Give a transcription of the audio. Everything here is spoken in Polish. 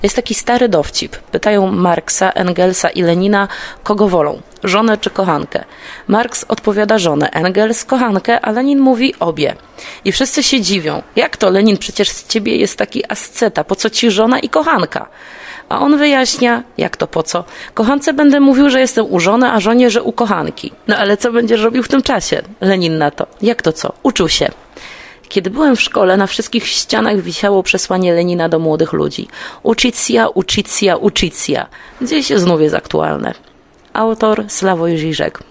Jest taki stary dowcip. Pytają Marksa, Engelsa i Lenina, kogo wolą, żonę czy kochankę. Marks odpowiada żonę, Engels kochankę, a Lenin mówi obie. I wszyscy się dziwią. Jak to, Lenin, przecież z ciebie jest taki asceta, po co ci żona i kochanka? A on wyjaśnia, jak to po co? Kochance będę mówił, że jestem u żony, a żonie, że u kochanki. No ale co będziesz robił w tym czasie? Lenin na to. Jak to co? Uczył się. Kiedy byłem w szkole, na wszystkich ścianach wisiało przesłanie Lenina do młodych ludzi. Uczycja, uczycja, uczycja. Dziś znów jest aktualne. Autor Sławoj Žižek.